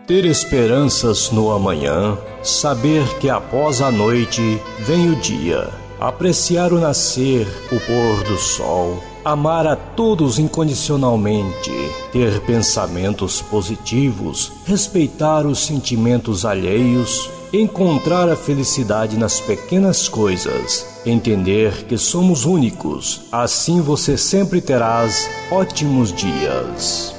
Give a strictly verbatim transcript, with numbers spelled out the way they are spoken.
Ter esperanças no amanhã, saber que após a noite vem o dia, apreciar o nascer, o pôr do sol, amar a todos incondicionalmente, ter pensamentos positivos, respeitar os sentimentos alheios, encontrar a felicidade nas pequenas coisas, entender que somos únicos, assim você sempre terás ótimos dias.